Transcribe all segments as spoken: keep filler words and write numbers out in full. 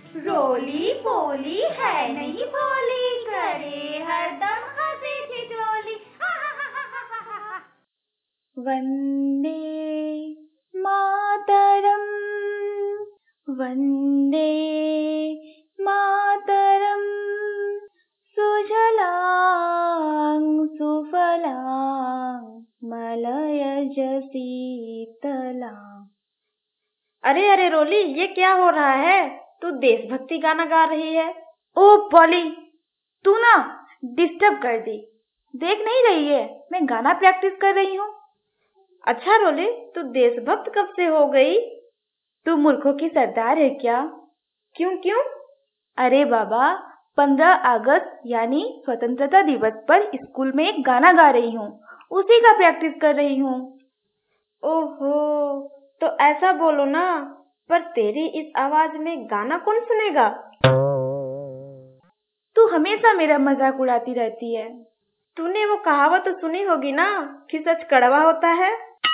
रोली पोली है नहीं भोली, करे हरदम हंसी ठिठोली। वंदे मातरम, वंदे मातरम, सुजलां सुफलां मलयज शीतलां। अरे अरे रोली, ये क्या हो रहा है? तू देशभक्ति गाना गा रही है। ओ पॉली, तू ना डिस्टर्ब कर दी। देख नहीं रही है मैं गाना प्रैक्टिस कर रही हूँ। अच्छा रोली, तू देशभक्त कब से हो गई? तू मूर्खों की सरदार है क्या? क्यों क्यों? अरे बाबा, पंद्रह अगस्त यानी स्वतंत्रता दिवस पर स्कूल में एक गाना गा रही हूँ, उसी का प्रैक्टिस कर रही हूँ। ओहो, तो ऐसा बोलो ना, पर तेरी इस आवाज में गाना कौन सुनेगा? तू हमेशा मेरा मजाक उड़ाती रहती है। तूने वो कहावत तो सुनी होगी ना कि सच कड़वा होता है।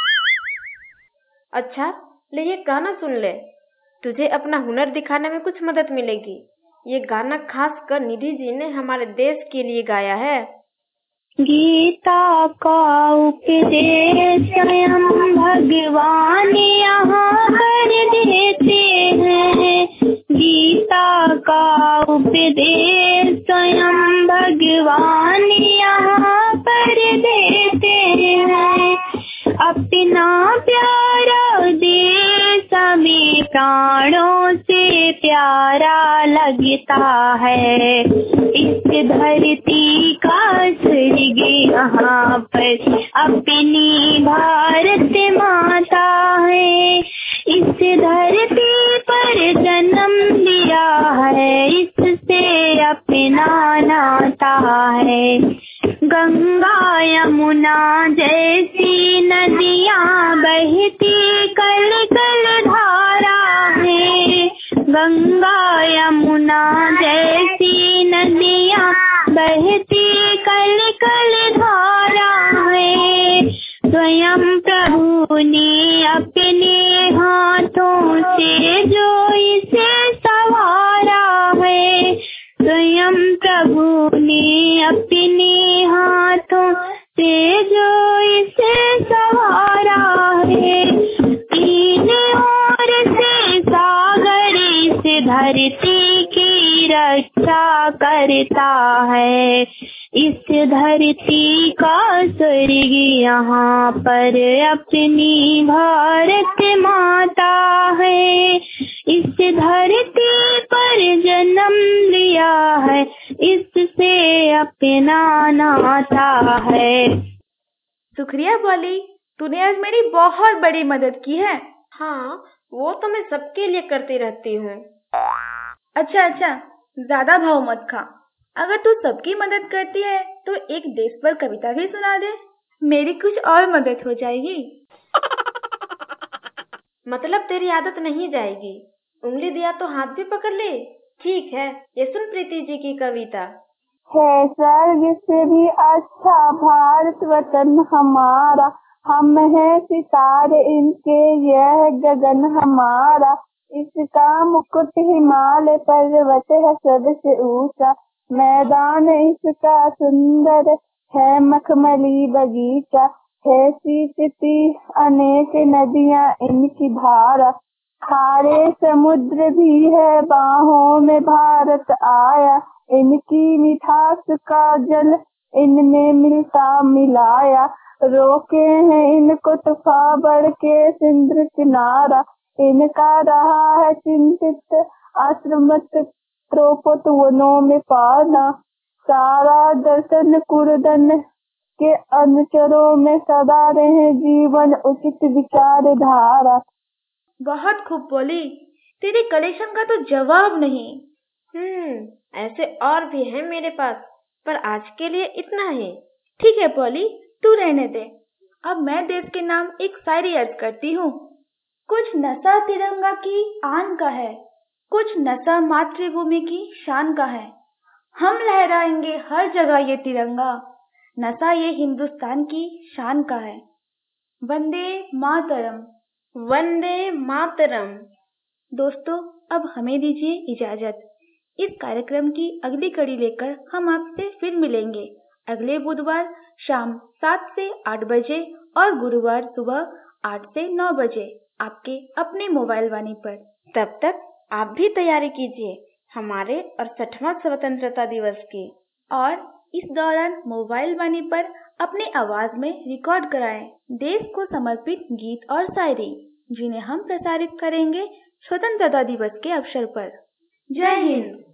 अच्छा, ले ये गाना सुन ले, तुझे अपना हुनर दिखाने में कुछ मदद मिलेगी। ये गाना खास कर निधि जी ने हमारे देश के लिए गाया है। गीता का उपदेश स्वयं भगवान यहाँ पर देते हैं। गीता का उपदेश स्वयं भगवान यहाँ पर देते हैं। अपना प्यारा देश हमें प्राणों से प्यारा लगता है। इस धरती का स्वर्ग यहाँ पर अपनी भारत माता है। इस धरती पर जन्म लिया है, इससे अपना नाता है। गंगा यमुना जैसी नदियाँ बहती कल कल धारा है। गंगा यमुना जैसी नदियाँ बहती कल कल धारा है। स्वयं प्रभु ने अपने हाथों से जो इसे संवारा है। स्वयं प्रभु ने अपने हाथों से जो इसे संवारा है। तीन ओर से सागर इस धरती की रक्षा करता है। इस धरती का स्वर्ग यहाँ पर अपनी भारत माता है। इस धरती पर जन्म लिया है, इससे अपना नाता है। शुक्रिया पॉली, तूने आज मेरी बहुत बड़ी मदद की है। हाँ, वो तो मैं सबके लिए करती रहती हूँ। अच्छा अच्छा, ज्यादा भाव मत खा। अगर तू सबकी मदद करती है तो एक देश पर कविता भी सुना दे, मेरी कुछ और मदद हो जाएगी। मतलब तेरी आदत नहीं जाएगी? उंगली दिया तो हाथ भी पकड़ ले। ठीक है, ये सुन प्रीति जी की कविता। है स्वर्ग से भी अच्छा भारत वतन हमारा, हम हैं सितारे इनके यह गगन हमारा। इसका मुकुट हिमालय पर्वत है सबसे ऊंचा, मैदान इसका सुंदर है मखमली बगीचा। है सींचती अनेक नदियां इनकी धारा, खारे समुद्र भी है बाहों में भारत आया। इनकी मिठास का जल इनमें मिलता मिलाया, रोके हैं इनको तूफान बढ़ के सिंधु किनारा। इनका रहा है चिंतित आश्रमत त्रोपत वनों में पाना, सारा दर्शन कुरदन के अनुचरों में सदा रहे जीवन उचित विचार धारा। बहुत खूब बोली, तेरे कलेक्शन का तो जवाब नहीं। हम्म ऐसे और भी हैं मेरे पास, पर आज के लिए इतना ही। ठीक है पॉली, तू रहने दे। अब मैं देश के नाम एक शायरी अर्ज करती हूँ। कुछ नशा तिरंगा की आन का है, कुछ नशा मातृभूमि की शान का है। हम लहराएंगे हर जगह ये तिरंगा, नशा ये हिंदुस्तान की शान का है। वंदे मातरम। वंदे मातरम। दोस्तों, अब हमें दीजिए इजाजत। इस कार्यक्रम की अगली कड़ी लेकर हम आपसे फिर मिलेंगे अगले बुधवार शाम सात से आठ बजे और गुरुवार सुबह आठ से नौ बजे आपके अपने मोबाइल वाणी पर। तब तक आप भी तैयारी कीजिए हमारे अड़सठवां स्वतंत्रता दिवस की, और इस दौरान मोबाइल वाणी पर अपने आवाज में रिकॉर्ड कराएं देश को समर्पित गीत और शायरी, जिन्हें हम प्रसारित करेंगे स्वतंत्रता दिवस के अवसर पर। जय हिंद।